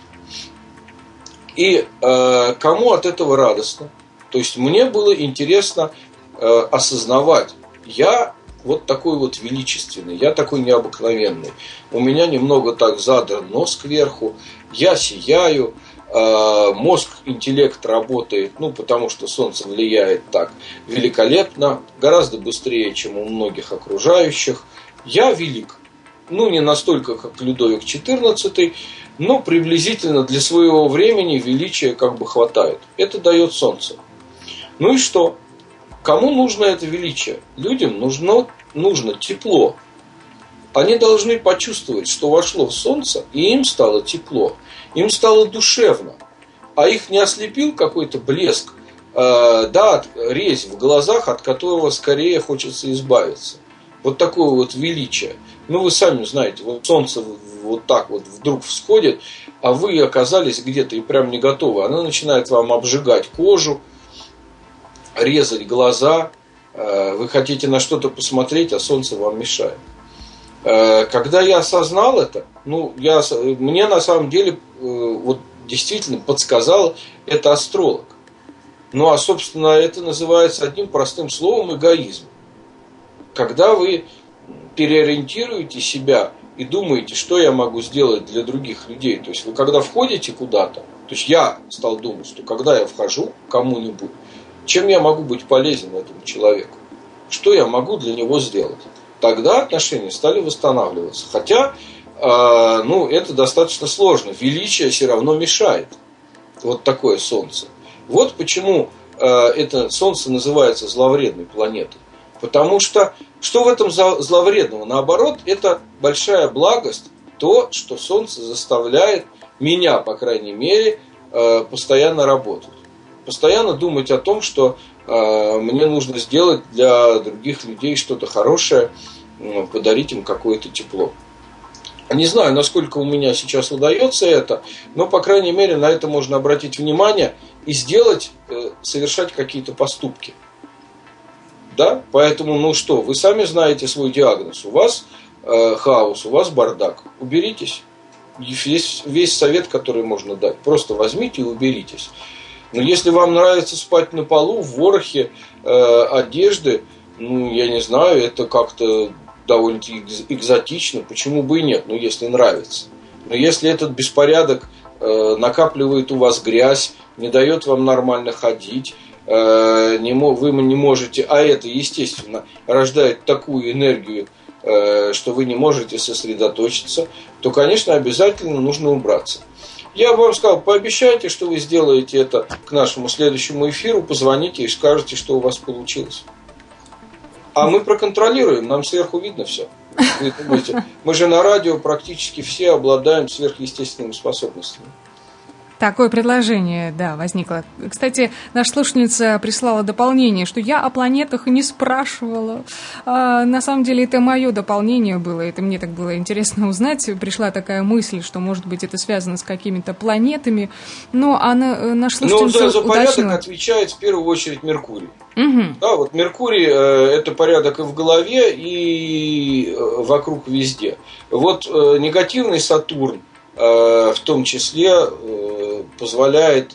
И кому от этого радостно? То есть мне было интересно осознавать, я вот такой вот величественный, я такой необыкновенный. У меня немного так задран нос кверху, я сияю, мозг, интеллект работает, потому что солнце влияет так великолепно, гораздо быстрее, чем у многих окружающих. Я велик. Не настолько, как Людовик XIV, но приблизительно для своего времени величия хватает. Это дает солнце. Ну и что? Кому нужно это величие? Людям нужно тепло. Они должны почувствовать, что вошло в солнце, и им стало тепло. Им стало душевно. А их не ослепил какой-то блеск, резь в глазах, от которого скорее хочется избавиться. Вот такое вот величие. Вы сами знаете, вот солнце вот так вот вдруг всходит, а вы оказались где-то и прям не готовы. Оно начинает вам обжигать кожу, резать глаза. Вы хотите на что-то посмотреть, а солнце вам мешает. Когда я осознал это, мне на самом деле вот действительно подсказал это астролог. Собственно, это называется одним простым словом эгоизм. Когда вы переориентируете себя и думаете, что я могу сделать для других людей. То есть вы когда входите куда-то, то есть я стал думать, что когда я вхожу к кому-нибудь, чем я могу быть полезен этому человеку? Что я могу для него сделать? Тогда отношения стали восстанавливаться. Хотя, это достаточно сложно. Величие все равно мешает. Вот такое солнце. Вот почему это солнце называется зловредной планетой. Потому что в этом зловредного? Наоборот, это большая благость, то, что солнце заставляет меня, по крайней мере, постоянно работать. Постоянно думать о том, что мне нужно сделать для других людей что-то хорошее, подарить им какое-то тепло. Не знаю, насколько у меня сейчас удается это, но, по крайней мере, на это можно обратить внимание и совершать какие-то поступки. Да? Поэтому, вы сами знаете свой диагноз. У вас хаос, у вас бардак. Уберитесь. Весь совет, который можно дать. Просто возьмите и уберитесь. Но если вам нравится спать на полу, в ворохе одежды, я не знаю, это как-то довольно-таки экзотично. Почему бы и нет, если нравится. Но если этот беспорядок накапливает у вас грязь, не дает вам нормально ходить, вы не можете, а это, естественно, рождает такую энергию, что вы не можете сосредоточиться, то, конечно, обязательно нужно убраться. Я бы вам сказал, пообещайте, что вы сделаете это к нашему следующему эфиру, позвоните и скажете, что у вас получилось. А мы проконтролируем, нам сверху видно все. Вы думаете, мы же на радио практически все обладаем сверхъестественными способностями. Такое предложение, возникло. Кстати, наша слушательница прислала дополнение, что я о планетах и не спрашивала. На самом деле это мое дополнение было, это мне так было интересно узнать. Пришла такая мысль, что, может быть, это связано с какими-то планетами. Но наша слушательница за порядок отвечает в первую очередь Меркурий. Угу. Да, вот Меркурий – это порядок и в голове, и вокруг везде. Вот негативный Сатурн в том числе позволяет,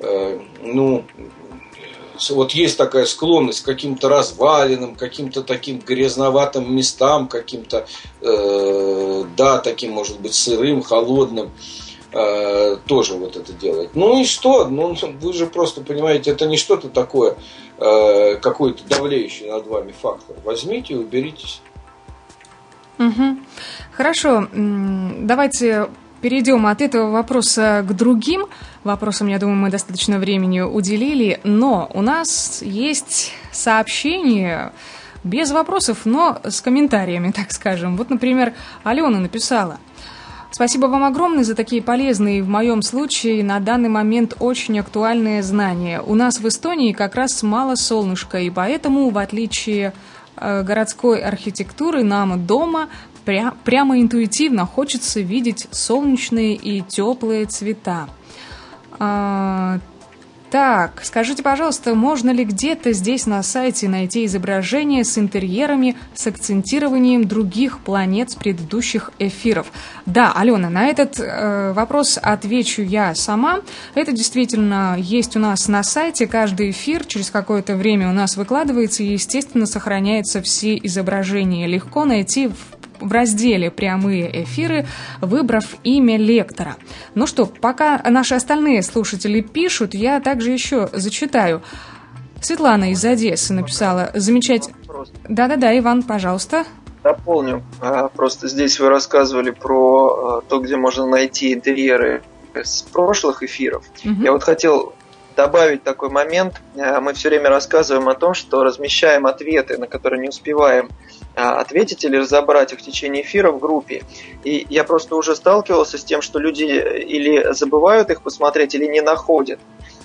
вот есть такая склонность к каким-то развалинам, каким-то таким грязноватым местам, каким-то, таким, может быть, сырым, холодным, тоже вот это делает. И что? Вы же просто понимаете, это не что-то такое, какой-то давлеющий над вами фактор. Возьмите и уберитесь. Угу. Хорошо, давайте перейдем от этого вопроса к другим вопросам. Я думаю, мы достаточно времени уделили, но у нас есть сообщение без вопросов, но с комментариями, так скажем. Вот, например, Алена написала: «Спасибо вам огромное за такие полезные, в моем случае, на данный момент очень актуальные знания. У нас в Эстонии как раз мало солнышка, и поэтому, в отличие городской архитектуры, нам дома прямо интуитивно хочется видеть солнечные и теплые цвета». Так, скажите, пожалуйста, можно ли где-то здесь на сайте найти изображения с интерьерами, с акцентированием других планет с предыдущих эфиров? Да, Алена, на этот вопрос отвечу я сама. Это действительно есть у нас на сайте. Каждый эфир через какое-то время у нас выкладывается и, естественно, сохраняются все изображения. Легко найти в разделе «Прямые эфиры», выбрав имя лектора. Ну что, пока наши остальные слушатели пишут, я также еще зачитаю. Светлана из Одессы написала замечательно. Да-да-да, Иван, пожалуйста. Дополню. Просто здесь вы рассказывали про то, где можно найти интерьеры с прошлых эфиров. Угу. Я вот хотел добавить такой момент. Мы все время рассказываем о том, что размещаем ответы, на которые не успеваем ответить или разобрать их в течение эфира в группе. И я просто уже сталкивался с тем, что люди или забывают их посмотреть, или не находят.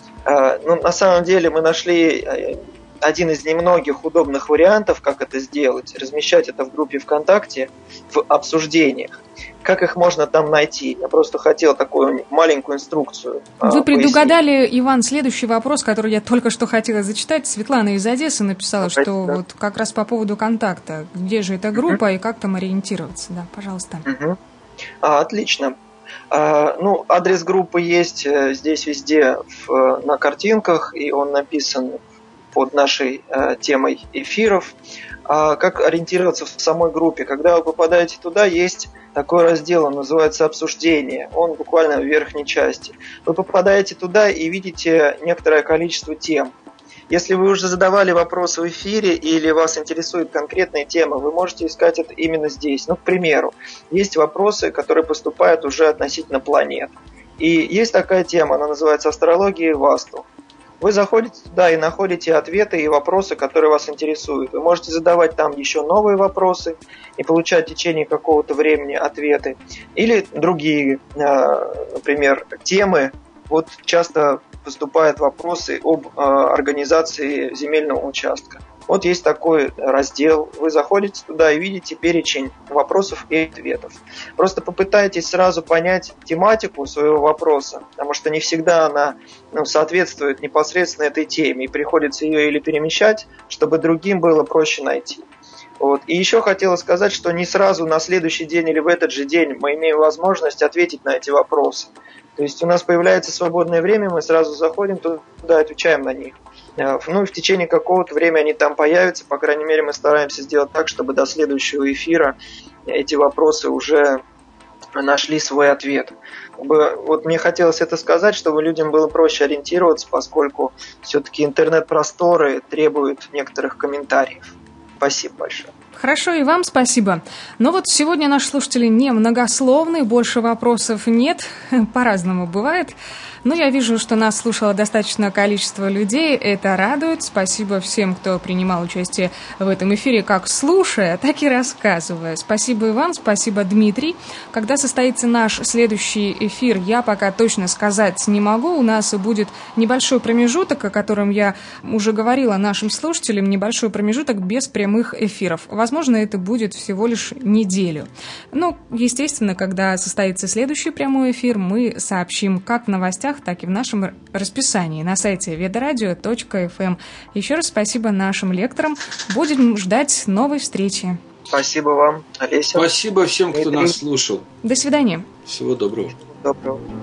Но на самом деле мы нашли один из немногих удобных вариантов, как это сделать. Размещать это в группе ВКонтакте в обсуждениях. Как их можно там найти? Я просто хотел такую маленькую инструкцию. Вы предугадали, Иван, следующий вопрос, который я только что хотела зачитать. Светлана из Одессы написала, что да. Вот как раз по поводу контакта. Где же эта группа и как там ориентироваться? Да, пожалуйста. Отлично. Адрес группы есть здесь везде на картинках, и он написан под нашей темой эфиров. Как ориентироваться в самой группе? Когда вы попадаете туда, есть такой раздел, он называется «Обсуждение». Он буквально в верхней части. Вы попадаете туда и видите некоторое количество тем. Если вы уже задавали вопрос в эфире или вас интересуют конкретные темы, вы можете искать это именно здесь. К примеру, есть вопросы, которые поступают уже относительно планет. И есть такая тема, она называется «Астрология и Васту». Вы заходите туда и находите ответы и вопросы, которые вас интересуют. Вы можете задавать там еще новые вопросы и получать в течение какого-то времени ответы. Или другие, например, темы. Вот часто поступают вопросы об организации земельного участка. Вот есть такой раздел. Вы заходите туда и видите перечень вопросов и ответов. Просто попытайтесь сразу понять тематику своего вопроса, потому что не всегда она соответствует непосредственно этой теме, и приходится ее или перемещать, чтобы другим было проще найти. Вот. И еще хотела сказать, что не сразу на следующий день или в этот же день мы имеем возможность ответить на эти вопросы. То есть у нас появляется свободное время, мы сразу заходим туда, отвечаем на них. В течение какого-то времени они там появятся, по крайней мере, мы стараемся сделать так, чтобы до следующего эфира эти вопросы уже нашли свой ответ. Вот мне хотелось это сказать, чтобы людям было проще ориентироваться, поскольку все-таки интернет-просторы требуют некоторых комментариев. Спасибо большое. Хорошо, и вам спасибо. Но вот сегодня наши слушатели не многословны, больше вопросов нет, по-разному бывает. Но я вижу, что нас слушало достаточное количество людей, это радует. Спасибо всем, кто принимал участие в этом эфире, как слушая, так и рассказывая. Спасибо и вам, спасибо, Дмитрий. Когда состоится наш следующий эфир, я пока точно сказать не могу. У нас будет небольшой промежуток, о котором я уже говорила нашим слушателям, небольшой промежуток без прямых эфиров. Возможно, это будет всего лишь неделю. Но, естественно, когда состоится следующий прямой эфир, мы сообщим как в новостях, так и в нашем расписании на сайте vedoradio.fm. Еще раз спасибо нашим лекторам. Будем ждать новой встречи. Спасибо вам, Олеся. Спасибо всем, кто нас слушал. До свидания. Всего доброго. Доброго.